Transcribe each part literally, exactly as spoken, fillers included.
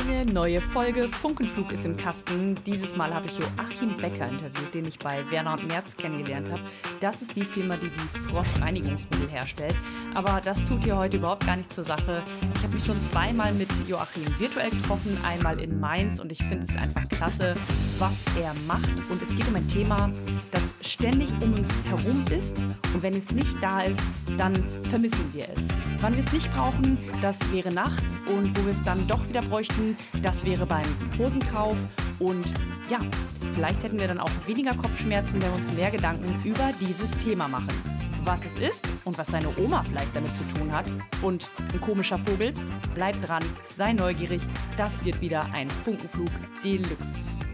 Eine neue Folge Funkenflug ist im Kasten. Dieses Mal habe ich Joachim Becker interviewt, den ich bei Werner und Merz kennengelernt habe. Das ist die Firma, die die Frosch-Reinigungsmittel herstellt. Aber das tut hier heute überhaupt gar nicht zur Sache. Ich habe mich schon zweimal mit Joachim virtuell getroffen, einmal in Mainz, und ich finde es einfach klasse, was er macht. Und es geht um ein Thema, das ständig um uns herum ist. Und wenn es nicht da ist, dann vermissen wir es. Wann wir es nicht brauchen, das wäre nachts, und wo wir es dann doch wieder bräuchten, das wäre beim Hosenkauf. Und ja, vielleicht hätten wir dann auch weniger Kopfschmerzen, wenn wir uns mehr Gedanken über dieses Thema machen. Was es ist und was seine Oma vielleicht damit zu tun hat und ein komischer Vogel, bleibt dran, sei neugierig, das wird wieder ein Funkenflug Deluxe.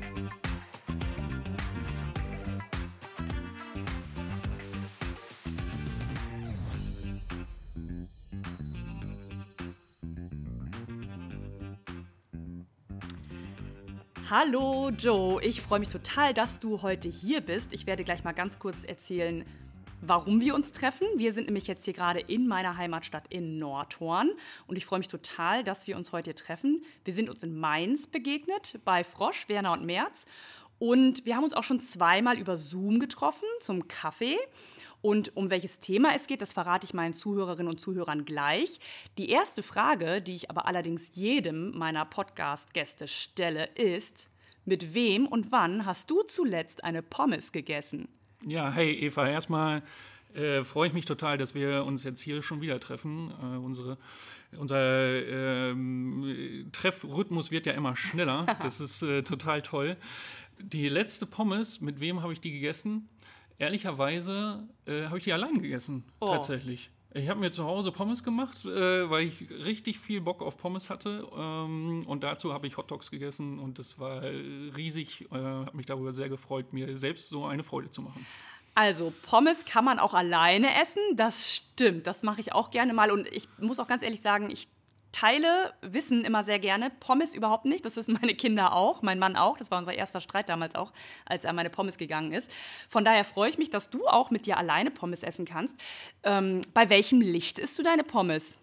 Hallo Joe, ich freue mich total, dass du heute hier bist. Ich werde gleich mal ganz kurz erzählen, warum wir uns treffen. Wir sind nämlich jetzt hier gerade in meiner Heimatstadt in Nordhorn, und ich freue mich total, dass wir uns heute hier treffen. Wir sind uns in Mainz begegnet, bei Frosch, Werner und Merz, und wir haben uns auch schon zweimal über Zoom getroffen zum Kaffee. Und um welches Thema es geht, das verrate ich meinen Zuhörerinnen und Zuhörern gleich. Die erste Frage, die ich aber allerdings jedem meiner Podcast-Gäste stelle, ist: Mit wem und wann hast du zuletzt eine Pommes gegessen? Ja, hey Eva, erstmal äh, freue ich mich total, dass wir uns jetzt hier schon wieder treffen. Äh, unsere, unser ähm, Treffrhythmus wird ja immer schneller. Das ist äh, total toll. Die letzte Pommes, mit wem habe ich die gegessen? Ehrlicherweise äh, habe ich die allein gegessen, oh. tatsächlich. Ich habe mir zu Hause Pommes gemacht, äh, weil ich richtig viel Bock auf Pommes hatte. Ähm, und dazu habe ich Hotdogs gegessen, und das war riesig. Ich äh, habe mich darüber sehr gefreut, mir selbst so eine Freude zu machen. Also Pommes kann man auch alleine essen, das stimmt. Das mache ich auch gerne mal. Und ich muss auch ganz ehrlich sagen, ich teile Wissen immer sehr gerne, Pommes überhaupt nicht. Das wissen meine Kinder auch, mein Mann auch. Das war unser erster Streit damals auch, als er an meine Pommes gegangen ist. Von daher freue ich mich, dass du auch mit dir alleine Pommes essen kannst. Ähm, bei welchem Licht isst du deine Pommes?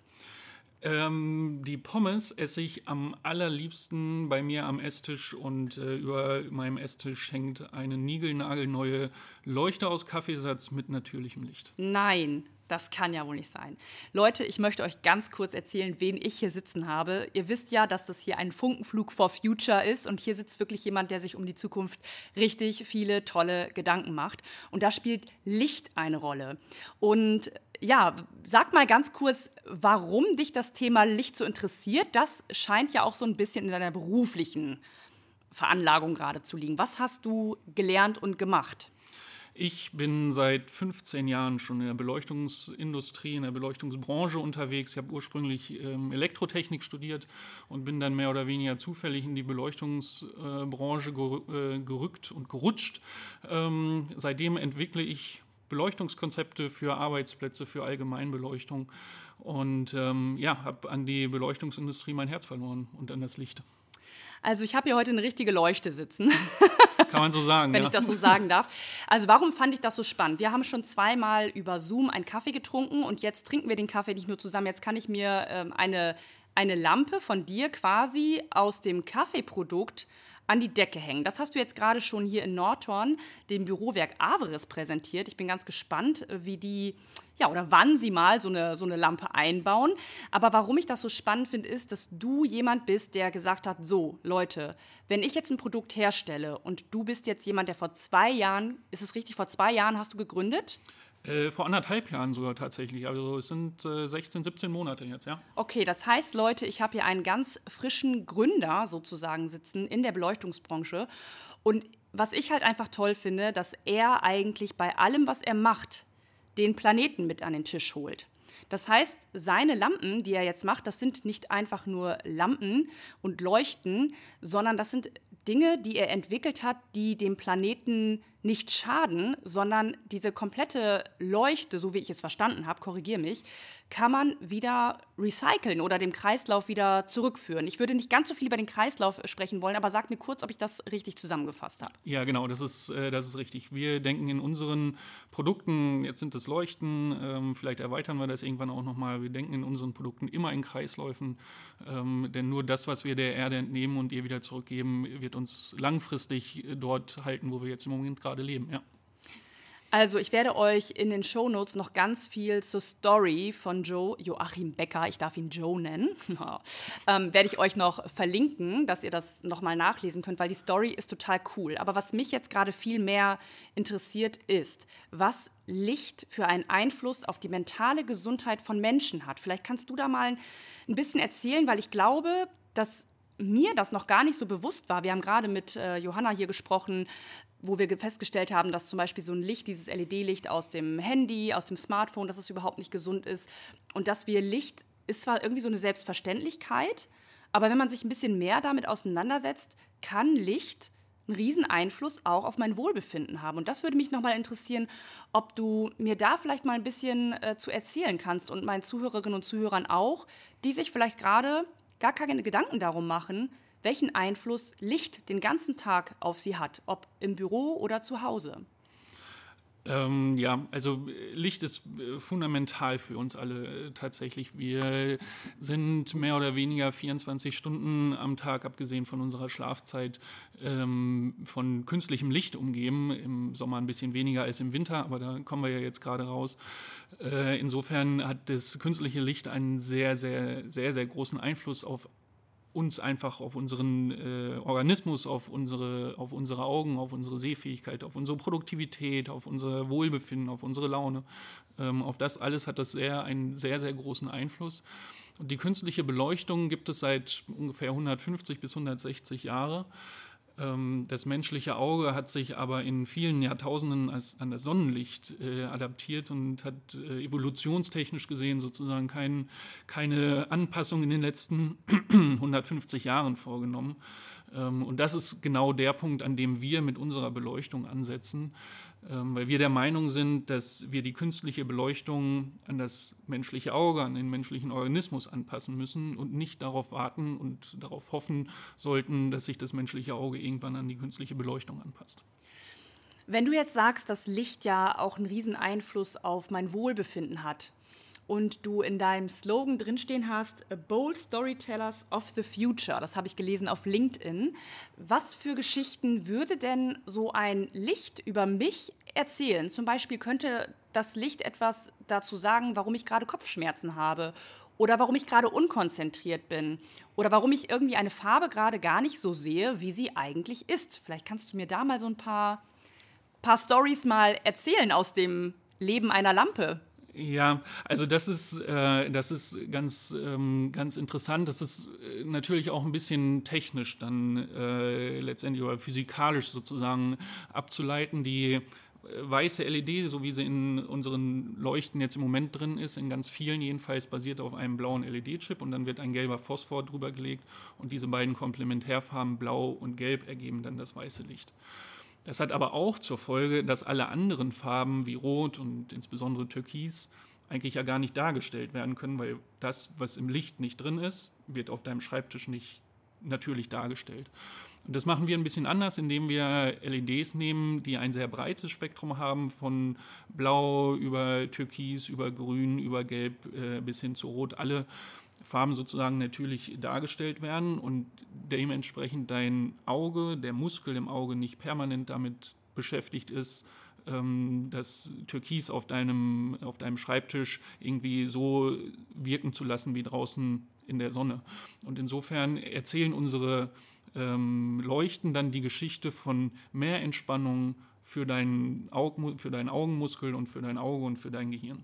Ähm, die Pommes esse ich am allerliebsten bei mir am Esstisch, und äh, über meinem Esstisch hängt eine niegelnagelneue Leuchte aus Kaffeesatz mit natürlichem Licht. Nein, das kann ja wohl nicht sein. Leute, ich möchte euch ganz kurz erzählen, wen ich hier sitzen habe. Ihr wisst ja, dass das hier ein Funkenflug for Future ist, und hier sitzt wirklich jemand, der sich um die Zukunft richtig viele tolle Gedanken macht. Und da spielt Licht eine Rolle. Und ja, sag mal ganz kurz, warum dich das Thema Licht so interessiert. Das scheint ja auch so ein bisschen in deiner beruflichen Veranlagung gerade zu liegen. Was hast du gelernt und gemacht? Ich bin seit fünfzehn Jahren schon in der Beleuchtungsindustrie, in der Beleuchtungsbranche unterwegs. Ich habe ursprünglich ähm, Elektrotechnik studiert und bin dann mehr oder weniger zufällig in die Beleuchtungsbranche ger- äh, gerückt und gerutscht. Ähm, seitdem entwickle ich Beleuchtungskonzepte für Arbeitsplätze, für Allgemeinbeleuchtung, und ähm, ja, habe an die Beleuchtungsindustrie mein Herz verloren und an das Licht. Also ich habe hier heute eine richtige Leuchte sitzen. Kann man so sagen, wenn ja. ich das so sagen darf. Also warum fand ich das so spannend? Wir haben schon zweimal über Zoom einen Kaffee getrunken, und jetzt trinken wir den Kaffee nicht nur zusammen. Jetzt kann ich mir ähm, eine, eine Lampe von dir quasi aus dem Kaffeeprodukt an die Decke hängen. Das hast du jetzt gerade schon hier in Nordhorn, dem Bürowerk Averis, präsentiert. Ich bin ganz gespannt, wie die, ja, oder wann sie mal so eine, so eine Lampe einbauen. Aber warum ich das so spannend finde, ist, dass du jemand bist, der gesagt hat, so, Leute, wenn ich jetzt ein Produkt herstelle, und du bist jetzt jemand, der vor zwei Jahren, ist es richtig, vor zwei Jahren hast du gegründet? Äh, vor anderthalb Jahren sogar tatsächlich. Also es sind äh, sechzehn, siebzehn Monate jetzt, ja. Okay, das heißt, Leute, ich habe hier einen ganz frischen Gründer sozusagen sitzen in der Beleuchtungsbranche. Und was ich halt einfach toll finde, dass er eigentlich bei allem, was er macht, den Planeten mit an den Tisch holt. Das heißt, seine Lampen, die er jetzt macht, das sind nicht einfach nur Lampen und Leuchten, sondern das sind Dinge, die er entwickelt hat, die dem Planeten nicht schaden, sondern diese komplette Leuchte, so wie ich es verstanden habe, korrigiere mich, kann man wieder recyceln oder dem Kreislauf wieder zurückführen. Ich würde nicht ganz so viel über den Kreislauf sprechen wollen, aber sag mir kurz, ob ich das richtig zusammengefasst habe. Ja, genau, das ist, äh, das ist richtig. Wir denken in unseren Produkten, jetzt sind es Leuchten, ähm, vielleicht erweitern wir das irgendwann auch nochmal, wir denken in unseren Produkten immer in Kreisläufen, ähm, denn nur das, was wir der Erde entnehmen und ihr wieder zurückgeben, wird uns langfristig dort halten, wo wir jetzt im Moment gerade leben, ja. Also ich werde euch in den Shownotes noch ganz viel zur Story von Joe Joachim Becker, ich darf ihn Joe nennen, ähm, werde ich euch noch verlinken, dass ihr das nochmal nachlesen könnt, weil die Story ist total cool. Aber was mich jetzt gerade viel mehr interessiert ist, was Licht für einen Einfluss auf die mentale Gesundheit von Menschen hat. Vielleicht kannst du da mal ein bisschen erzählen, weil ich glaube, dass mir das noch gar nicht so bewusst war. Wir haben gerade mit äh, Johanna hier gesprochen, wo wir festgestellt haben, dass zum Beispiel so ein Licht, dieses L E D-Licht aus dem Handy, aus dem Smartphone, dass es überhaupt nicht gesund ist. Und dass wir Licht, ist zwar irgendwie so eine Selbstverständlichkeit, aber wenn man sich ein bisschen mehr damit auseinandersetzt, kann Licht einen riesen Einfluss auch auf mein Wohlbefinden haben. Und das würde mich nochmal interessieren, ob du mir da vielleicht mal ein bisschen äh, zu erzählen kannst und meinen Zuhörerinnen und Zuhörern auch, die sich vielleicht gerade gar keine Gedanken darum machen, welchen Einfluss Licht den ganzen Tag auf sie hat, ob im Büro oder zu Hause. Ähm, ja, also Licht ist äh, fundamental für uns alle äh, tatsächlich. Wir sind mehr oder weniger vierundzwanzig Stunden am Tag, abgesehen von unserer Schlafzeit, ähm, von künstlichem Licht umgeben. Im Sommer ein bisschen weniger als im Winter, aber da kommen wir ja jetzt gerade raus. Äh, insofern hat das künstliche Licht einen sehr, sehr, sehr, sehr großen Einfluss auf uns einfach, auf unseren äh, Organismus, auf unsere, auf unsere Augen, auf unsere Sehfähigkeit, auf unsere Produktivität, auf unser Wohlbefinden, auf unsere Laune. Ähm, auf das alles hat das sehr, einen sehr, sehr großen Einfluss. Und die künstliche Beleuchtung gibt es seit ungefähr hundertfünfzig bis hundertsechzig Jahre. Das menschliche Auge hat sich aber in vielen Jahrtausenden als, an das Sonnenlicht äh, adaptiert und hat äh, evolutionstechnisch gesehen sozusagen kein, keine Anpassung in den letzten hundertfünfzig Jahren vorgenommen. Ähm, und das ist genau der Punkt, an dem wir mit unserer Beleuchtung ansetzen, ähm, weil wir der Meinung sind, dass wir die künstliche Beleuchtung an das menschliche Auge, an den menschlichen Organismus anpassen müssen und nicht darauf warten und darauf hoffen sollten, dass sich das menschliche Auge irgendwann an die künstliche Beleuchtung anpasst. Wenn du jetzt sagst, dass Licht ja auch einen riesen Einfluss auf mein Wohlbefinden hat und du in deinem Slogan drinstehen hast, Bold Storytellers of the Future, das habe ich gelesen auf LinkedIn, was für Geschichten würde denn so ein Licht über mich erzählen? Zum Beispiel könnte das Licht etwas dazu sagen, warum ich gerade Kopfschmerzen habe oder warum ich gerade unkonzentriert bin oder warum ich irgendwie eine Farbe gerade gar nicht so sehe, wie sie eigentlich ist. Vielleicht kannst du mir da mal so ein paar, paar Storys mal erzählen aus dem Leben einer Lampe. Ja, also das ist, äh, das ist ganz, ähm, ganz interessant. Das ist äh, natürlich auch ein bisschen technisch dann äh, letztendlich oder physikalisch sozusagen abzuleiten. Die äh, weiße L E D, so wie sie in unseren Leuchten jetzt im Moment drin ist, in ganz vielen jedenfalls, basiert auf einem blauen L E D-Chip und dann wird ein gelber Phosphor drüber gelegt und diese beiden Komplementärfarben Blau und Gelb ergeben dann das weiße Licht. Das hat aber auch zur Folge, dass alle anderen Farben wie Rot und insbesondere Türkis eigentlich ja gar nicht dargestellt werden können, weil das, was im Licht nicht drin ist, wird auf deinem Schreibtisch nicht natürlich dargestellt. Und das machen wir ein bisschen anders, indem wir L E Ds nehmen, die ein sehr breites Spektrum haben, von Blau über Türkis, über Grün, über Gelb äh, bis hin zu Rot. Alle Farben sozusagen natürlich dargestellt werden und dementsprechend dein Auge, der Muskel im Auge nicht permanent damit beschäftigt ist, ähm, das Türkis auf deinem, auf deinem Schreibtisch irgendwie so wirken zu lassen wie draußen in der Sonne. Und insofern erzählen unsere ähm, Leuchten dann die Geschichte von mehr Entspannung für deinen, Aug- für deinen Augenmuskel und für dein Auge und für dein Gehirn.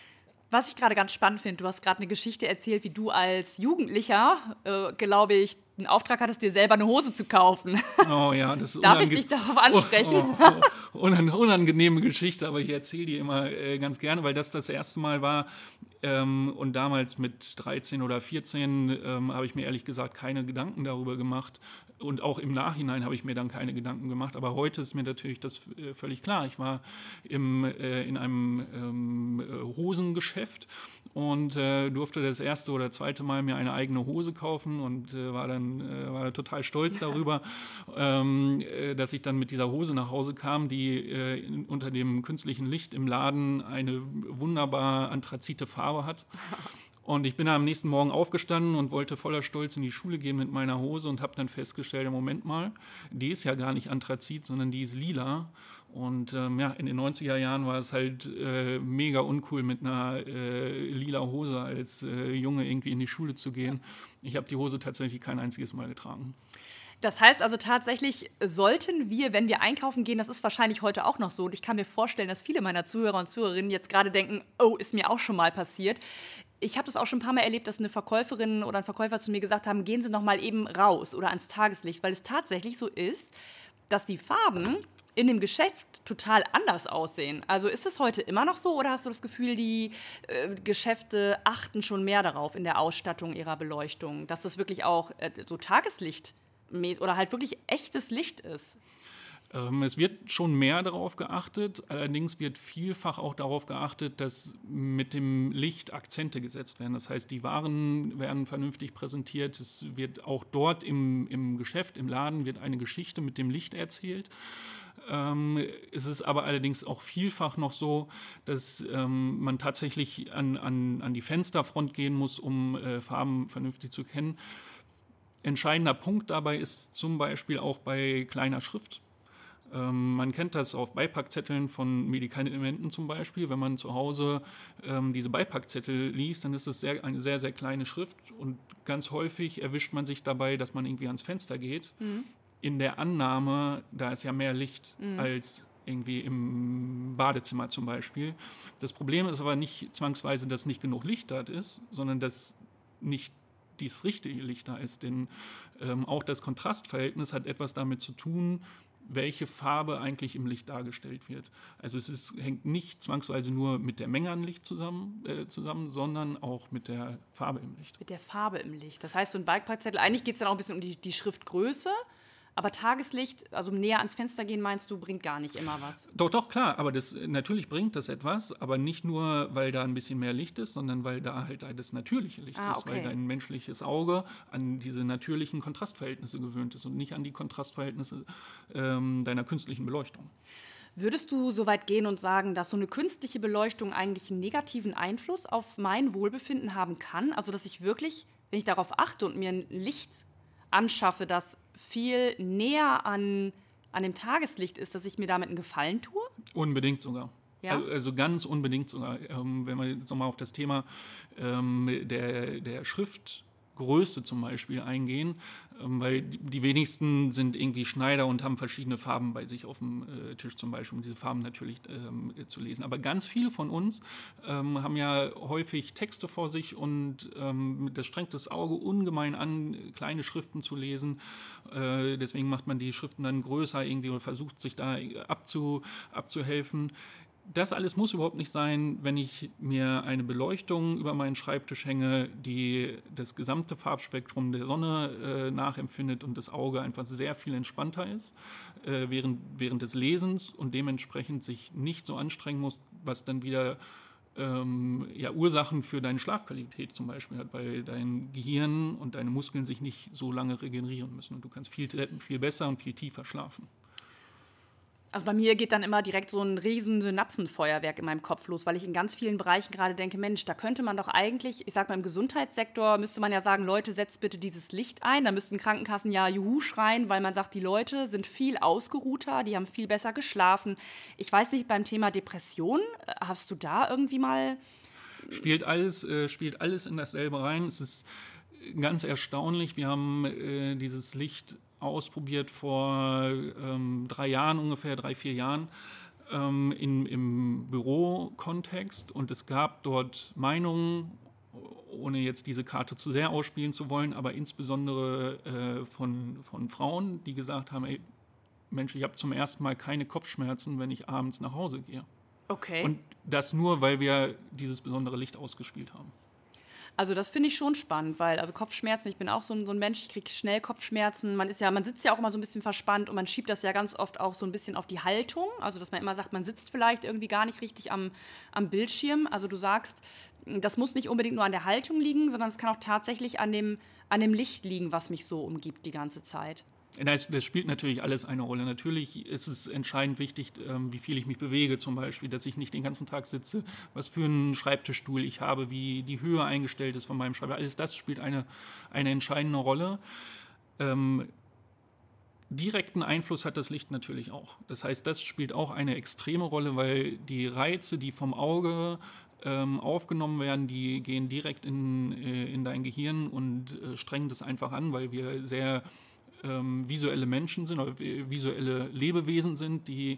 Was ich gerade ganz spannend finde, du hast gerade eine Geschichte erzählt, wie du als Jugendlicher, äh, glaube ich, einen Auftrag hattest, dir selber eine Hose zu kaufen. Oh ja, das ist Darf ich dich darauf ansprechen? Oh, oh, oh, unangenehme Geschichte, aber ich erzähle die immer äh, ganz gerne, weil das das erste Mal war. Ähm, und damals mit dreizehn oder vierzehn ähm, habe ich mir ehrlich gesagt keine Gedanken darüber gemacht. Und auch im Nachhinein habe ich mir dann keine Gedanken gemacht. Aber heute ist mir natürlich das äh, völlig klar. Ich war im, äh, in einem ähm, Hosengeschäft und äh, durfte das erste oder zweite Mal mir eine eigene Hose kaufen und äh, war dann äh, war total stolz darüber, ähm, äh, dass ich dann mit dieser Hose nach Hause kam, die äh, in, unter dem künstlichen Licht im Laden eine wunderbar anthrazite Farbe hat. Und ich bin am nächsten Morgen aufgestanden und wollte voller Stolz in die Schule gehen mit meiner Hose und habe dann festgestellt, im Moment mal, die ist ja gar nicht Anthrazit, sondern die ist lila. Und ähm, ja, in den neunziger Jahren war es halt äh, mega uncool, mit einer äh, lila Hose als äh, Junge irgendwie in die Schule zu gehen. Ich habe die Hose tatsächlich kein einziges Mal getragen. Das heißt also tatsächlich, sollten wir, wenn wir einkaufen gehen, das ist wahrscheinlich heute auch noch so, und ich kann mir vorstellen, dass viele meiner Zuhörer und Zuhörerinnen jetzt gerade denken, oh, ist mir auch schon mal passiert. Ich habe das auch schon ein paar Mal erlebt, dass eine Verkäuferin oder ein Verkäufer zu mir gesagt haben, gehen Sie noch mal eben raus oder ans Tageslicht, weil es tatsächlich so ist, dass die Farben in dem Geschäft total anders aussehen. Also ist es heute immer noch so oder hast du das Gefühl, die äh, Geschäfte achten schon mehr darauf in der Ausstattung ihrer Beleuchtung, dass das wirklich auch äh, so Tageslicht oder halt wirklich echtes Licht ist? Ähm, es wird schon mehr darauf geachtet, allerdings wird vielfach auch darauf geachtet, dass mit dem Licht Akzente gesetzt werden. Das heißt, die Waren werden vernünftig präsentiert, es wird auch dort im, im Geschäft, im Laden, wird eine Geschichte mit dem Licht erzählt. Ähm, es ist aber allerdings auch vielfach noch so, dass ähm, man tatsächlich an, an, an die Fensterfront gehen muss, um äh, Farben vernünftig zu kennen. Entscheidender Punkt dabei ist zum Beispiel auch bei kleiner Schrift. Ähm, man kennt das auf Beipackzetteln von Medikamenten zum Beispiel. Wenn man zu Hause ähm, diese Beipackzettel liest, dann ist es sehr, eine sehr, sehr kleine Schrift. Und ganz häufig erwischt man sich dabei, dass man irgendwie ans Fenster geht. Mhm. In der Annahme, da ist ja mehr Licht mhm. als irgendwie im Badezimmer zum Beispiel. Das Problem ist aber nicht zwangsweise, dass nicht genug Licht da ist, sondern dass nicht das richtige Licht da ist. Denn ähm, auch das Kontrastverhältnis hat etwas damit zu tun, welche Farbe eigentlich im Licht dargestellt wird. Also es ist, hängt nicht zwangsweise nur mit der Menge an Licht zusammen, äh, zusammen, sondern auch mit der Farbe im Licht. Mit der Farbe im Licht. Das heißt, so ein Beipackzettel, eigentlich geht es dann auch ein bisschen um die, die Schriftgröße, aber Tageslicht, also näher ans Fenster gehen, meinst du, bringt gar nicht immer was? Doch, doch, klar. Aber das, natürlich bringt das etwas, aber nicht nur, weil da ein bisschen mehr Licht ist, sondern weil da halt das natürliche Licht ah, ist, okay. weil dein menschliches Auge an diese natürlichen Kontrastverhältnisse gewöhnt ist und nicht an die Kontrastverhältnisse ähm, deiner künstlichen Beleuchtung. Würdest du so weit gehen und sagen, dass so eine künstliche Beleuchtung eigentlich einen negativen Einfluss auf mein Wohlbefinden haben kann? Also, dass ich wirklich, wenn ich darauf achte und mir ein Licht anschaffe, das viel näher an, an dem Tageslicht ist, dass ich mir damit einen Gefallen tue? Unbedingt sogar. Ja? Also, also ganz unbedingt sogar. Ähm, wenn wir jetzt nochmal auf das Thema ähm, der, der Schriftgröße zum Beispiel eingehen, ähm, weil die, die wenigsten sind irgendwie Schneider und haben verschiedene Farben bei sich auf dem äh, Tisch zum Beispiel, um diese Farben natürlich ähm, zu lesen. Aber ganz viele von uns ähm, haben ja häufig Texte vor sich und ähm, das strengt das Auge ungemein an, kleine Schriften zu lesen. Äh, deswegen macht man die Schriften dann größer irgendwie oder versucht sich da abzu, abzuhelfen. Das alles muss überhaupt nicht sein, wenn ich mir eine Beleuchtung über meinen Schreibtisch hänge, die das gesamte Farbspektrum der Sonne äh, nachempfindet und das Auge einfach sehr viel entspannter ist äh, während, während des Lesens und dementsprechend sich nicht so anstrengen muss, was dann wieder ähm, ja, Ursachen für deine Schlafqualität zum Beispiel hat, weil dein Gehirn und deine Muskeln sich nicht so lange regenerieren müssen und du kannst viel, viel besser und viel tiefer schlafen. Also bei mir geht dann immer direkt so ein riesen Synapsenfeuerwerk in meinem Kopf los, weil ich in ganz vielen Bereichen gerade denke, Mensch, da könnte man doch eigentlich, ich sag mal im Gesundheitssektor, müsste man ja sagen, Leute, setzt bitte dieses Licht ein. Da müssten Krankenkassen ja Juhu schreien, weil man sagt, die Leute sind viel ausgeruhter, die haben viel besser geschlafen. Ich weiß nicht, beim Thema Depression, hast du da irgendwie mal... Spielt alles, äh, spielt alles in dasselbe rein. Es ist ganz erstaunlich, wir haben äh, dieses Licht ausprobiert vor ähm, drei Jahren ungefähr, drei, vier Jahren ähm, in, im Bürokontext und es gab dort Meinungen ohne jetzt diese Karte zu sehr ausspielen zu wollen, aber insbesondere äh, von, von Frauen, die gesagt haben, ey, Mensch, ich habe zum ersten Mal keine Kopfschmerzen, wenn ich abends nach Hause gehe. Okay. Und das nur, weil wir dieses besondere Licht ausgespielt haben. Also das finde ich schon spannend, weil also Kopfschmerzen, ich bin auch so ein, so ein Mensch, ich kriege schnell Kopfschmerzen. Man ist ja, man sitzt ja auch immer so ein bisschen verspannt und man schiebt das ja ganz oft auch so ein bisschen auf die Haltung. Also dass man immer sagt, man sitzt vielleicht irgendwie gar nicht richtig am, am Bildschirm. Also du sagst, das muss nicht unbedingt nur an der Haltung liegen, sondern es kann auch tatsächlich an dem, an dem Licht liegen, was mich so umgibt die ganze Zeit. Das, das spielt natürlich alles eine Rolle. Natürlich ist es entscheidend wichtig, ähm, wie viel ich mich bewege zum Beispiel, dass ich nicht den ganzen Tag sitze, was für einen Schreibtischstuhl ich habe, wie die Höhe eingestellt ist von meinem Schreibtisch. Alles das spielt eine, eine entscheidende Rolle. Ähm, direkten Einfluss hat das Licht natürlich auch. Das heißt, das spielt auch eine extreme Rolle, weil die Reize, die vom Auge ähm, aufgenommen werden, die gehen direkt in, äh, in dein Gehirn und äh, strengen das einfach an, weil wir sehr Ähm, visuelle Menschen sind oder visuelle Lebewesen sind, die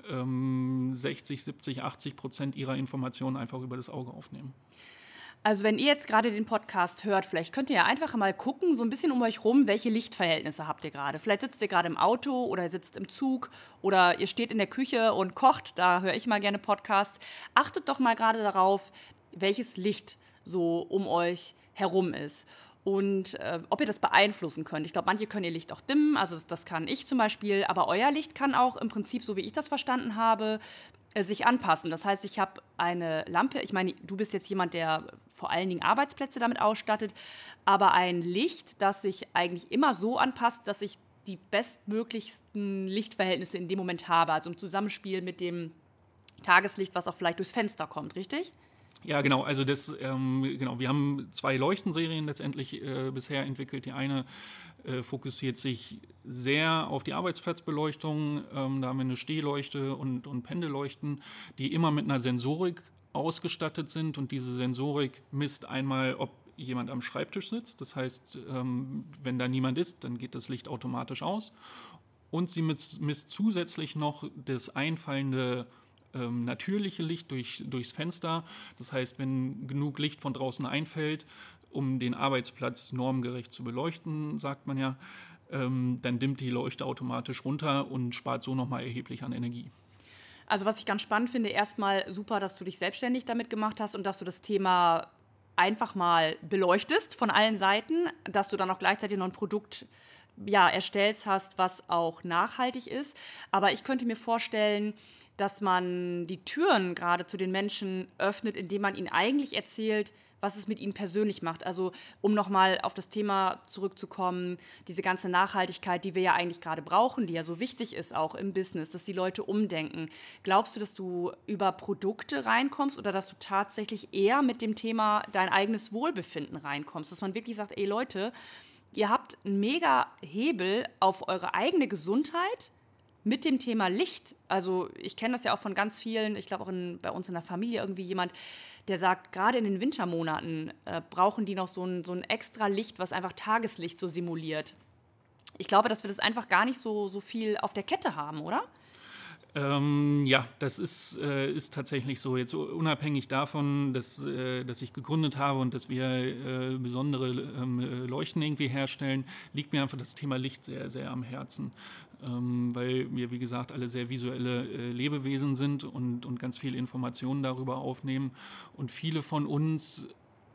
ähm, sechzig, siebzig, achtzig Prozent ihrer Informationen einfach über das Auge aufnehmen. Also wenn ihr jetzt gerade den Podcast hört, vielleicht könnt ihr ja einfach mal gucken, so ein bisschen um euch rum, welche Lichtverhältnisse habt ihr gerade. Vielleicht sitzt ihr gerade im Auto oder ihr sitzt im Zug oder ihr steht in der Küche und kocht, da höre ich mal gerne Podcasts. Achtet doch mal gerade darauf, welches Licht so um euch herum ist. Und äh, ob ihr das beeinflussen könnt. Ich glaube, manche können ihr Licht auch dimmen, also das, das kann ich zum Beispiel, aber euer Licht kann auch im Prinzip, so wie ich das verstanden habe, äh, sich anpassen. Das heißt, ich habe eine Lampe, ich meine, du bist jetzt jemand, der vor allen Dingen Arbeitsplätze damit ausstattet, aber ein Licht, das sich eigentlich immer so anpasst, dass ich die bestmöglichsten Lichtverhältnisse in dem Moment habe, also im Zusammenspiel mit dem Tageslicht, was auch vielleicht durchs Fenster kommt, richtig? Ja, genau. Also das, ähm, genau. Wir haben zwei Leuchtenserien letztendlich äh, bisher entwickelt. Die eine äh, fokussiert sich sehr auf die Arbeitsplatzbeleuchtung. Ähm, da haben wir eine Stehleuchte und, und Pendelleuchten, die immer mit einer Sensorik ausgestattet sind. Und diese Sensorik misst einmal, ob jemand am Schreibtisch sitzt. Das heißt, ähm, wenn da niemand ist, dann geht das Licht automatisch aus. Und sie misst, misst zusätzlich noch das einfallende Ähm, natürliche Licht durch, durchs Fenster. Das heißt, wenn genug Licht von draußen einfällt, um den Arbeitsplatz normgerecht zu beleuchten, sagt man ja, ähm, dann dimmt die Leuchte automatisch runter und spart so nochmal erheblich an Energie. Also was ich ganz spannend finde, erstmal super, dass du dich selbstständig damit gemacht hast und dass du das Thema einfach mal beleuchtest von allen Seiten, dass du dann auch gleichzeitig noch ein Produkt ja, erstellt hast, was auch nachhaltig ist. Aber ich könnte mir vorstellen, dass man die Türen gerade zu den Menschen öffnet, indem man ihnen eigentlich erzählt, was es mit ihnen persönlich macht. Also um nochmal auf das Thema zurückzukommen, diese ganze Nachhaltigkeit, die wir ja eigentlich gerade brauchen, die ja so wichtig ist auch im Business, dass die Leute umdenken. Glaubst du, dass du über Produkte reinkommst oder dass du tatsächlich eher mit dem Thema dein eigenes Wohlbefinden reinkommst? Dass man wirklich sagt, ey Leute, ihr habt einen mega Hebel auf eure eigene Gesundheit mit dem Thema Licht. Also ich kenne das ja auch von ganz vielen, ich glaube auch in, bei uns in der Familie irgendwie jemand, der sagt, gerade in den Wintermonaten äh, brauchen die noch so ein, so ein extra Licht, was einfach Tageslicht so simuliert. Ich glaube, dass wir das einfach gar nicht so, so viel auf der Kette haben, oder? Ähm, ja, das ist, äh, ist tatsächlich so. Jetzt unabhängig davon, dass, äh, dass ich gegründet habe und dass wir äh, besondere ähm, Leuchten irgendwie herstellen, liegt mir einfach das Thema Licht sehr, sehr am Herzen. Ähm, weil wir, wie gesagt, alle sehr visuelle äh, Lebewesen sind und, und ganz viele Informationen darüber aufnehmen. Und viele von uns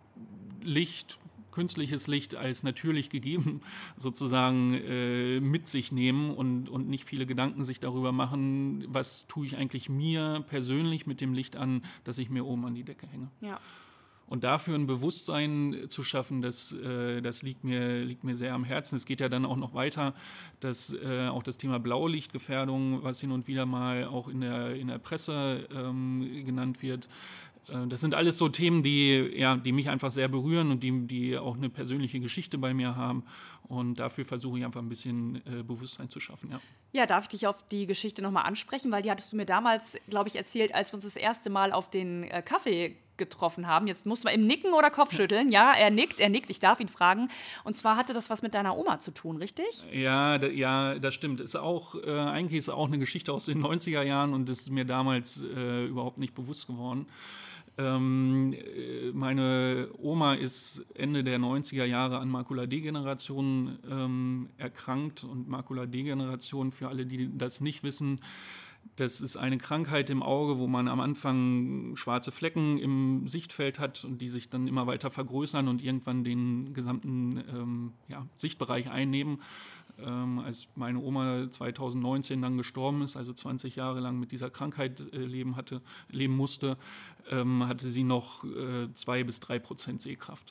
Licht, künstliches Licht als natürlich gegeben sozusagen äh, mit sich nehmen und, und nicht viele Gedanken sich darüber machen, was tue ich eigentlich mir persönlich mit dem Licht an, das ich mir oben an die Decke hänge. Ja. Und dafür ein Bewusstsein zu schaffen, das, äh, das liegt mir, liegt mir sehr am Herzen. Es geht ja dann auch noch weiter, dass äh, auch das Thema Blaulichtgefährdung, was hin und wieder mal auch in der, in der Presse ähm, genannt wird, das sind alles so Themen, die, ja, die mich einfach sehr berühren und die, die auch eine persönliche Geschichte bei mir haben. Und dafür versuche ich einfach ein bisschen äh, Bewusstsein zu schaffen. Ja. Ja, darf ich dich auf die Geschichte nochmal ansprechen? Weil die hattest du mir damals, glaube ich, erzählt, als wir uns das erste Mal auf den äh, Kaffee getroffen haben. Jetzt musst du mal eben nicken oder Kopfschütteln. Ja, er nickt, er nickt. Ich darf ihn fragen. Und zwar hatte das was mit deiner Oma zu tun, richtig? Ja, da, ja, das stimmt. Ist auch, äh, eigentlich ist es auch eine Geschichte aus den neunziger Jahren und das ist mir damals äh, überhaupt nicht bewusst geworden. Ähm, meine Oma ist Ende der neunziger Jahre an Makuladegeneration ähm, erkrankt. Und Makuladegeneration, für alle, die das nicht wissen, das ist eine Krankheit im Auge, wo man am Anfang schwarze Flecken im Sichtfeld hat und die sich dann immer weiter vergrößern und irgendwann den gesamten ähm, ja, Sichtbereich einnehmen. Ähm, als meine Oma zweitausendneunzehn dann gestorben ist, also zwanzig Jahre lang mit dieser Krankheit äh, leben hatte, leben musste, ähm, hatte sie noch äh, zwei bis drei Prozent Sehkraft.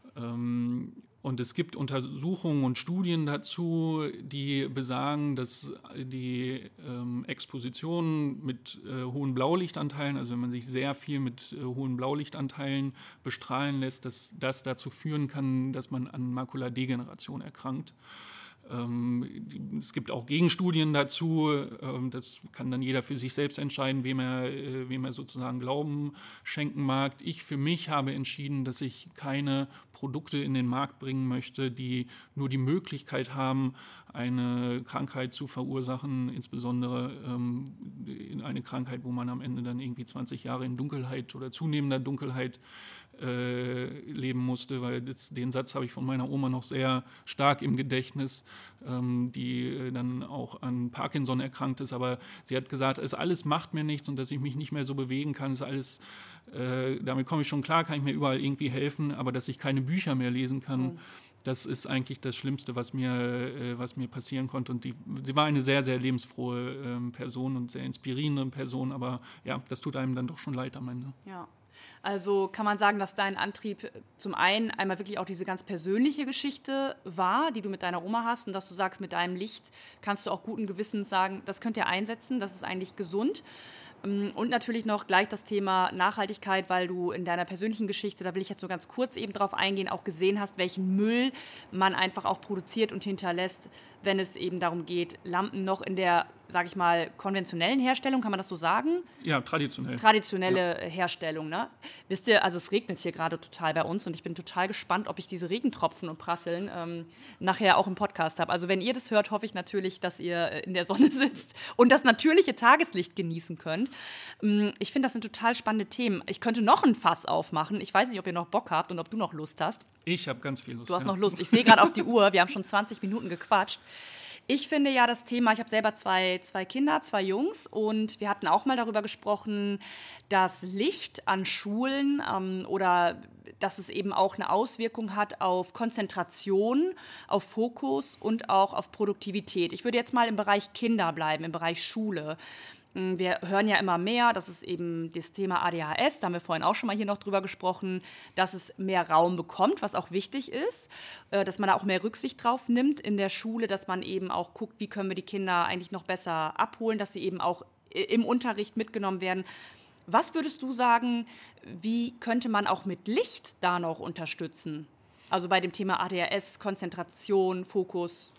Ähm, und es gibt Untersuchungen und Studien dazu, die besagen, dass die ähm, Exposition mit äh, hohen Blaulichtanteilen, also wenn man sich sehr viel mit äh, hohen Blaulichtanteilen bestrahlen lässt, dass das dazu führen kann, dass man an Makuladegeneration erkrankt. Ähm, es gibt auch Gegenstudien dazu, ähm, das kann dann jeder für sich selbst entscheiden, wem er, äh, wem er sozusagen Glauben schenken mag. Ich für mich habe entschieden, dass ich keine Produkte in den Markt bringen möchte, die nur die Möglichkeit haben, eine Krankheit zu verursachen, insbesondere ähm, in eine Krankheit, wo man am Ende dann irgendwie zwanzig Jahre in Dunkelheit oder zunehmender Dunkelheit äh, leben musste, weil das, den Satz habe ich von meiner Oma noch sehr stark im Gedächtnis, ähm, die äh, dann auch an Parkinson erkrankt ist, aber sie hat gesagt, es alles macht mir nichts und dass ich mich nicht mehr so bewegen kann, ist alles, äh, damit komme ich schon klar, kann ich mir überall irgendwie helfen, aber dass ich keine Bücher mehr lesen kann, mhm. Das ist eigentlich das Schlimmste, was mir, äh, was mir passieren konnte. Und die, sie war eine sehr, sehr lebensfrohe ähm, Person und sehr inspirierende Person. Aber ja, das tut einem dann doch schon leid am Ende. Ja, also kann man sagen, dass dein Antrieb zum einen einmal wirklich auch diese ganz persönliche Geschichte war, die du mit deiner Oma hast. Und dass du sagst, mit deinem Licht kannst du auch guten Gewissens sagen, das könnt ihr einsetzen, das ist eigentlich gesund. Und natürlich noch gleich das Thema Nachhaltigkeit, weil du in deiner persönlichen Geschichte, da will ich jetzt nur ganz kurz eben drauf eingehen, auch gesehen hast, welchen Müll man einfach auch produziert und hinterlässt, wenn es eben darum geht, Lampen noch in der, sage ich mal, konventionellen Herstellung, kann man das so sagen? Ja, traditionell. Traditionelle ja. Herstellung, ne? Wisst ihr, also es regnet hier gerade total bei uns und ich bin total gespannt, ob ich diese Regentropfen und Prasseln ähm, nachher auch im Podcast habe. Also wenn ihr das hört, hoffe ich natürlich, dass ihr in der Sonne sitzt und das natürliche Tageslicht genießen könnt. Ich finde, das sind total spannende Themen. Ich könnte noch ein Fass aufmachen. Ich weiß nicht, ob ihr noch Bock habt und ob du noch Lust hast. Ich habe ganz viel Lust. Du hast ja. noch Lust. Ich sehe gerade auf die Uhr, wir haben schon zwanzig Minuten gequatscht. Ich finde ja das Thema, ich habe selber zwei, zwei Kinder, zwei Jungs und wir hatten auch mal darüber gesprochen, dass Licht an Schulen ähm, oder dass es eben auch eine Auswirkung hat auf Konzentration, auf Fokus und auch auf Produktivität. Ich würde jetzt mal im Bereich Kinder bleiben, im Bereich Schule. Wir hören ja immer mehr, das ist eben das Thema A D H S, da haben wir vorhin auch schon mal hier noch drüber gesprochen, dass es mehr Raum bekommt, was auch wichtig ist, dass man da auch mehr Rücksicht drauf nimmt in der Schule, dass man eben auch guckt, wie können wir die Kinder eigentlich noch besser abholen, dass sie eben auch im Unterricht mitgenommen werden. Was würdest du sagen, wie könnte man auch mit Licht da noch unterstützen? Also bei dem Thema A D H S, Konzentration, Fokus.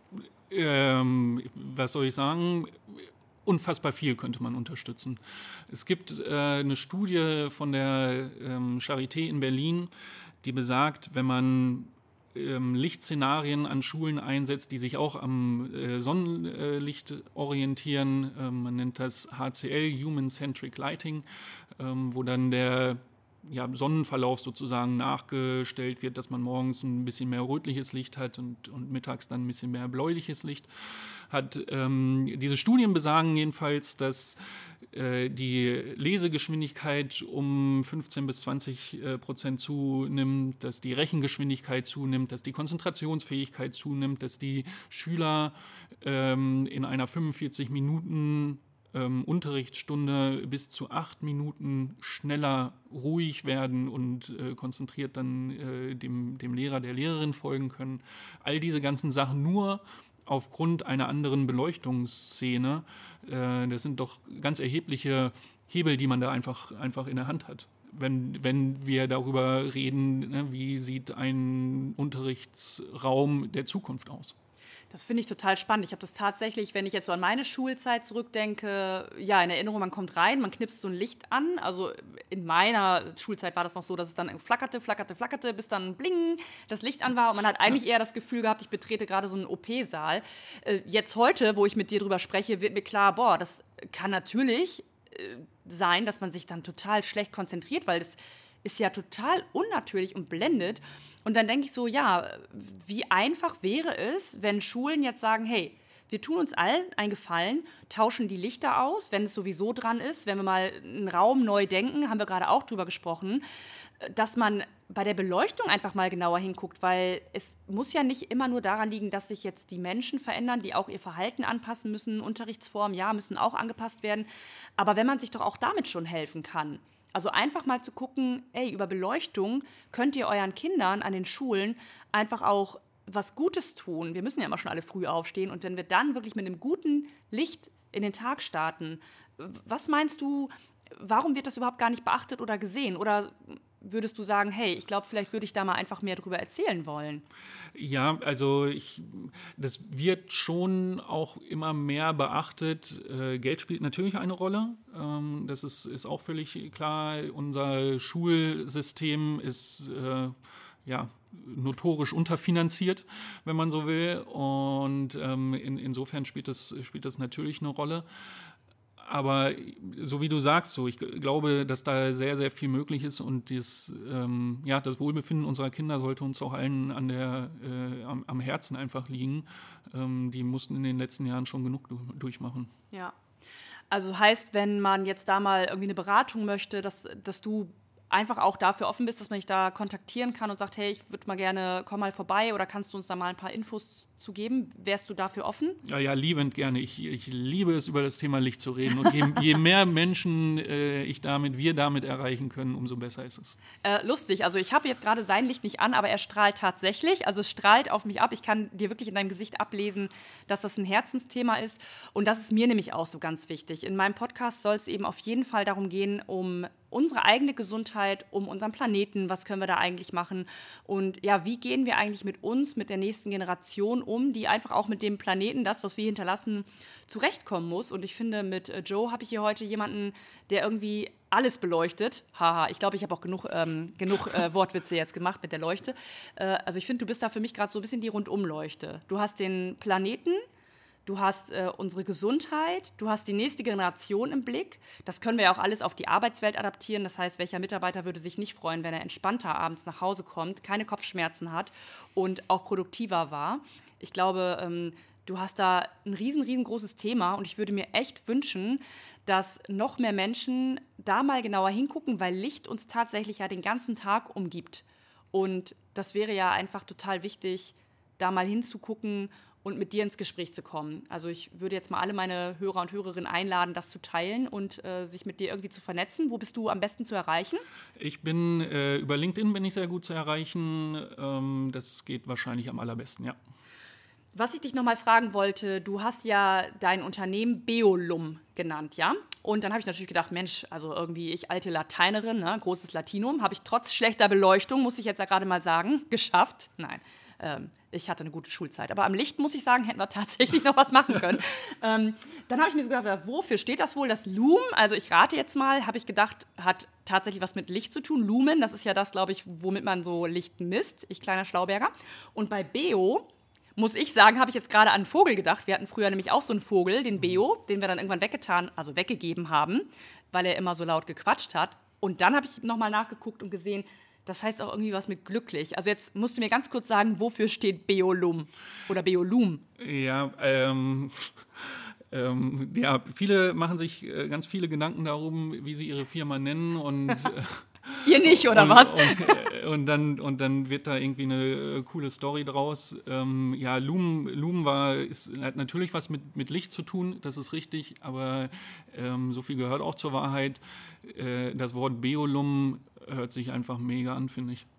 Ähm, was soll ich sagen? Unfassbar viel könnte man unterstützen. Es gibt äh, eine Studie von der ähm, Charité in Berlin, die besagt, wenn man ähm, Lichtszenarien an Schulen einsetzt, die sich auch am äh, Sonnenlicht orientieren, ähm, man nennt das H C L, Human Centric Lighting, ähm, wo dann der ja, Sonnenverlauf sozusagen nachgestellt wird, dass man morgens ein bisschen mehr rötliches Licht hat und, und mittags dann ein bisschen mehr bläuliches Licht hat. Ähm, diese Studien besagen jedenfalls, dass äh, die Lesegeschwindigkeit um fünfzehn bis zwanzig äh, Prozent zunimmt, dass die Rechengeschwindigkeit zunimmt, dass die Konzentrationsfähigkeit zunimmt, dass die Schüler ähm, in einer fünfundvierzig Minuten Ähm, Unterrichtsstunde bis zu acht Minuten schneller ruhig werden und äh, konzentriert dann äh, dem, dem Lehrer, der Lehrerin folgen können. All diese ganzen Sachen nur aufgrund einer anderen Beleuchtungsszene. Äh, das sind doch ganz erhebliche Hebel, die man da einfach, einfach in der Hand hat. Wenn, wenn wir darüber reden, ne, wie sieht ein Unterrichtsraum der Zukunft aus? Das finde ich total spannend. Ich habe das tatsächlich, wenn ich jetzt so an meine Schulzeit zurückdenke, ja, in Erinnerung, man kommt rein, man knipst so ein Licht an. Also in meiner Schulzeit war das noch so, dass es dann flackerte, flackerte, flackerte, bis dann bling, das Licht an war. Und man hat eigentlich eher das Gefühl gehabt, ich betrete gerade so einen O P-Saal. Jetzt heute, wo ich mit dir drüber spreche, wird mir klar, boah, das kann natürlich sein, dass man sich dann total schlecht konzentriert, weil das ist ja total unnatürlich und blendet. Und dann denke ich so, ja, wie einfach wäre es, wenn Schulen jetzt sagen, hey, wir tun uns allen einen Gefallen, tauschen die Lichter aus, wenn es sowieso dran ist, wenn wir mal einen Raum neu denken, haben wir gerade auch drüber gesprochen, dass man bei der Beleuchtung einfach mal genauer hinguckt, weil es muss ja nicht immer nur daran liegen, dass sich jetzt die Menschen verändern, die auch ihr Verhalten anpassen müssen, Unterrichtsformen, ja, müssen auch angepasst werden, aber wenn man sich doch auch damit schon helfen kann. Also einfach mal zu gucken, ey, über Beleuchtung könnt ihr euren Kindern an den Schulen einfach auch was Gutes tun. Wir müssen ja immer schon alle früh aufstehen. Und wenn wir dann wirklich mit einem guten Licht in den Tag starten, was meinst du, warum wird das überhaupt gar nicht beachtet oder gesehen? Oder würdest du sagen, hey, ich glaube, vielleicht würde ich da mal einfach mehr drüber erzählen wollen? Ja, also ich, das wird schon auch immer mehr beachtet. Äh, Geld spielt natürlich eine Rolle. Ähm, das ist, ist auch völlig klar. Unser Schulsystem ist äh, ja notorisch unterfinanziert, wenn man so will. Und ähm, in, insofern spielt das, spielt das natürlich eine Rolle. Aber so wie du sagst, so, ich glaube, dass da sehr, sehr viel möglich ist und das, ähm, ja, das Wohlbefinden unserer Kinder sollte uns auch allen an der, äh, am, am Herzen einfach liegen. Ähm, die mussten in den letzten Jahren schon genug du- durchmachen. Ja, also heißt, wenn man jetzt da mal irgendwie eine Beratung möchte, dass, dass du einfach auch dafür offen bist, dass man dich da kontaktieren kann und sagt, hey, ich würde mal gerne, komm mal vorbei oder kannst du uns da mal ein paar Infos zu geben? Wärst du dafür offen? Ja, ja, liebend gerne. Ich, ich liebe es, über das Thema Licht zu reden. Und je, je mehr Menschen äh, ich damit, wir damit erreichen können, umso besser ist es. Äh, lustig, also ich habe jetzt gerade sein Licht nicht an, aber er strahlt tatsächlich. Also es strahlt auf mich ab. Ich kann dir wirklich in deinem Gesicht ablesen, dass das ein Herzensthema ist. Und das ist mir nämlich auch so ganz wichtig. In meinem Podcast soll es eben auf jeden Fall darum gehen, um unsere eigene Gesundheit, um unseren Planeten, was können wir da eigentlich machen und ja, wie gehen wir eigentlich mit uns, mit der nächsten Generation um, die einfach auch mit dem Planeten, das, was wir hinterlassen, zurechtkommen muss. Und ich finde, mit Joe habe ich hier heute jemanden, der irgendwie alles beleuchtet. Haha, ich glaube, ich habe auch genug, ähm, genug äh, Wortwitze jetzt gemacht mit der Leuchte. Äh, also ich finde, du bist da für mich gerade so ein bisschen die Rundumleuchte. Du hast den Planeten, du hast äh, unsere Gesundheit, du hast die nächste Generation im Blick. Das können wir ja auch alles auf die Arbeitswelt adaptieren. Das heißt, welcher Mitarbeiter würde sich nicht freuen, wenn er entspannter abends nach Hause kommt, keine Kopfschmerzen hat und auch produktiver war. Ich glaube, ähm, du hast da ein riesen, riesengroßes Thema und ich würde mir echt wünschen, dass noch mehr Menschen da mal genauer hingucken, weil Licht uns tatsächlich ja den ganzen Tag umgibt. Und das wäre ja einfach total wichtig, da mal hinzugucken und mit dir ins Gespräch zu kommen. Also ich würde jetzt mal alle meine Hörer und Hörerinnen einladen, das zu teilen und äh, sich mit dir irgendwie zu vernetzen. Wo bist du am besten zu erreichen? Ich bin, äh, über LinkedIn bin ich sehr gut zu erreichen. Ähm, das geht wahrscheinlich am allerbesten, ja. Was ich dich noch mal fragen wollte, du hast ja dein Unternehmen Beolum genannt, ja? Und dann habe ich natürlich gedacht, Mensch, also irgendwie ich alte Lateinerin, ne, großes Latinum, habe ich trotz schlechter Beleuchtung, muss ich jetzt ja gerade mal sagen, geschafft. Nein, ähm, ich hatte eine gute Schulzeit. Aber am Licht, muss ich sagen, hätten wir tatsächlich noch was machen können. ähm, dann habe ich mir so gedacht, wofür steht das wohl? Das Lum, also ich rate jetzt mal, habe ich gedacht, hat tatsächlich was mit Licht zu tun. Lumen, das ist ja das, glaube ich, womit man so Licht misst. Ich kleiner Schlauberger. Und bei Beo, muss ich sagen, habe ich jetzt gerade an einen Vogel gedacht. Wir hatten früher nämlich auch so einen Vogel, den Beo, den wir dann irgendwann weggetan, also weggegeben haben, weil er immer so laut gequatscht hat. Und dann habe ich nochmal nachgeguckt und gesehen, das heißt auch irgendwie was mit glücklich. Also jetzt musst du mir ganz kurz sagen, wofür steht Beolum oder Beolum? Ja, ähm, ähm, ja, viele machen sich äh, ganz viele Gedanken darum, wie sie ihre Firma nennen und äh, ihr nicht, oder und, was? Und, äh, und, dann, und dann wird da irgendwie eine äh, coole Story draus. Ähm, ja, Lumen, Lumen war, ist, hat natürlich was mit, mit Licht zu tun, das ist richtig, aber ähm, so viel gehört auch zur Wahrheit. Äh, das Wort Beolum hört sich einfach mega an, finde ich.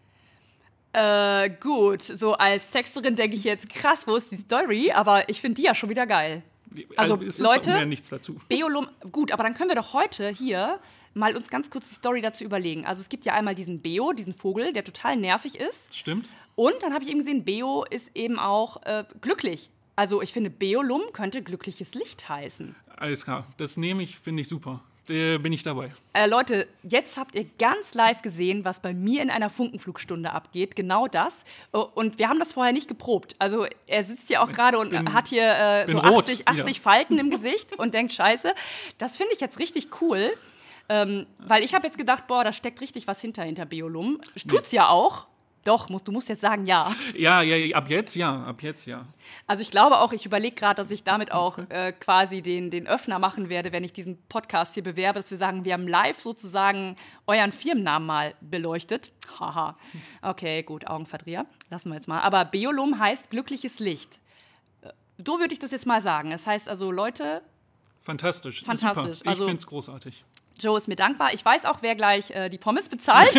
Äh, gut, so als Texterin denke ich jetzt, krass, wo ist die Story? Aber ich finde die ja schon wieder geil. Also, also ist Leute, mehr nichts dazu. Beolum, gut, aber dann können wir doch heute hier mal uns ganz kurz die Story dazu überlegen. Also es gibt ja einmal diesen Beo, diesen Vogel, der total nervig ist. Stimmt. Und dann habe ich eben gesehen, Beo ist eben auch äh, glücklich. Also ich finde, Beolum könnte glückliches Licht heißen. Alles klar, das nehme ich, finde ich super. Da bin ich dabei. Äh, Leute, jetzt habt ihr ganz live gesehen, was bei mir in einer Funkenflugstunde abgeht. Genau das. Und wir haben das vorher nicht geprobt. Also er sitzt hier auch gerade und bin, hat hier äh, so achtzig, achtzig Falten im Gesicht und denkt, scheiße, das finde ich jetzt richtig cool. Ähm, weil ich habe jetzt gedacht, boah, da steckt richtig was hinter, hinter Beolum. Tut's ja auch. Doch, du musst jetzt sagen, ja. Ja, ja, ab jetzt ja, ab jetzt ja. Also ich glaube auch, ich überlege gerade, dass ich damit auch äh, quasi den, den Öffner machen werde, wenn ich diesen Podcast hier bewerbe, dass wir sagen, wir haben live sozusagen euren Firmennamen mal beleuchtet. Haha. Okay, gut, Augenverdreher. Lassen wir jetzt mal. Aber Beolum heißt glückliches Licht. So würde ich das jetzt mal sagen. Das heißt also, Leute... Fantastisch, Fantastisch. Super. Ich Also, finde es großartig. Joe ist mir dankbar. Ich weiß auch, wer gleich äh, die Pommes bezahlt.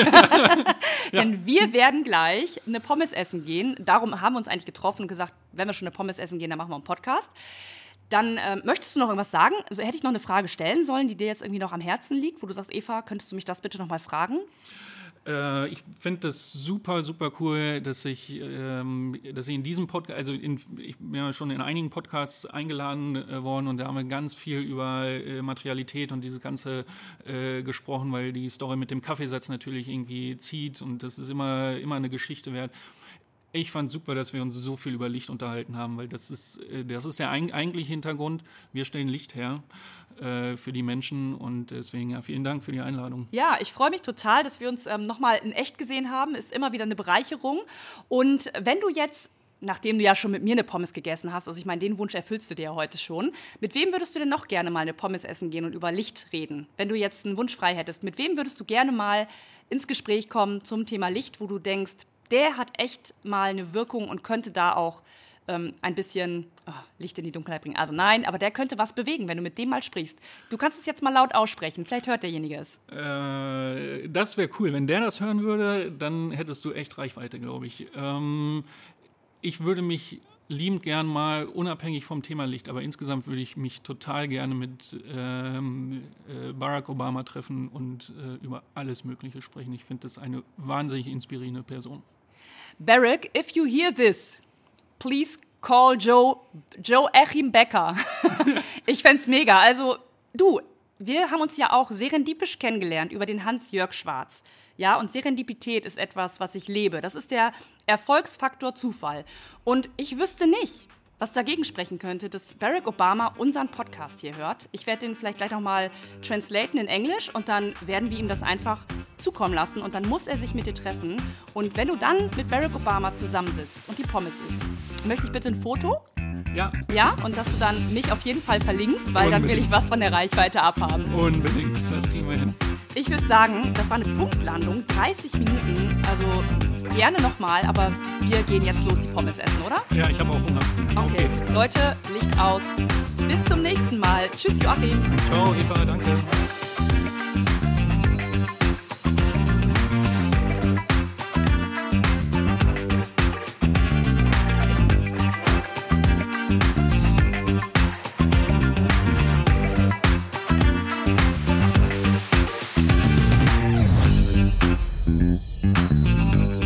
Denn ja. wir werden gleich eine Pommes essen gehen. Darum haben wir uns eigentlich getroffen und gesagt, wenn wir schon eine Pommes essen gehen, dann machen wir einen Podcast. Dann äh, möchtest du noch irgendwas sagen? Also hätte ich noch eine Frage stellen sollen, die dir jetzt irgendwie noch am Herzen liegt, wo du sagst, Eva, könntest du mich das bitte noch mal fragen? Äh, ich finde das super, super cool, dass ich, ähm, dass ich in diesem Podcast, also in, ich bin ja schon in einigen Podcasts eingeladen äh, worden und da haben wir ganz viel über äh, Materialität und diese ganze äh, gesprochen, weil die Story mit dem Kaffeesatz natürlich irgendwie zieht und das ist immer, immer eine Geschichte wert. Ich fand super, dass wir uns so viel über Licht unterhalten haben, weil das ist, das ist der eigentliche Hintergrund. Wir stellen Licht her äh, für die Menschen und deswegen ja, vielen Dank für die Einladung. Ja, ich freue mich total, dass wir uns ähm, nochmal in echt gesehen haben. Ist immer wieder eine Bereicherung. Und wenn du jetzt, nachdem du ja schon mit mir eine Pommes gegessen hast, also ich meine, den Wunsch erfüllst du dir ja heute schon, mit wem würdest du denn noch gerne mal eine Pommes essen gehen und über Licht reden? Wenn du jetzt einen Wunsch frei hättest, mit wem würdest du gerne mal ins Gespräch kommen zum Thema Licht, wo du denkst, der hat echt mal eine Wirkung und könnte da auch ähm, ein bisschen oh, Licht in die Dunkelheit bringen. Also nein, aber der könnte was bewegen, wenn du mit dem mal sprichst. Du kannst es jetzt mal laut aussprechen, vielleicht hört derjenige es. Äh, das wäre cool. Wenn der das hören würde, dann hättest du echt Reichweite, glaube ich. Ähm, ich würde mich liebend gern mal, unabhängig vom Thema Licht, aber insgesamt würde ich mich total gerne mit ähm, äh, Barack Obama treffen und äh, über alles Mögliche sprechen. Ich finde das eine wahnsinnig inspirierende Person. Barack, if you hear this, please call Joe, Joe Achim Becker. Ich fänd's mega. Also, du, wir haben uns ja auch serendipisch kennengelernt über den Hans-Jörg Schwarz. Ja, und Serendipität ist etwas, was ich lebe. Das ist der Erfolgsfaktor Zufall. Und ich wüsste nicht, was dagegen sprechen könnte, dass Barack Obama unseren Podcast hier hört. Ich werde den vielleicht gleich nochmal translaten in Englisch und dann werden wir ihm das einfach zukommen lassen und dann muss er sich mit dir treffen. Und wenn du dann mit Barack Obama zusammensitzt und die Pommes isst, möchte ich bitte ein Foto? Ja. Ja, und dass du dann mich auf jeden Fall verlinkst, weil Unbedingt. Dann will ich was von der Reichweite abhaben. Unbedingt, das kriegen wir hin. Ich würde sagen, das war eine Punktlandung, dreißig Minuten, also gerne nochmal, aber wir gehen jetzt los die Pommes essen, oder? Ja, ich habe auch Hunger. Okay, auf geht's. Leute, Licht aus. Bis zum nächsten Mal. Tschüss, Joachim. Ciao, Eva, danke. Mm-hmm.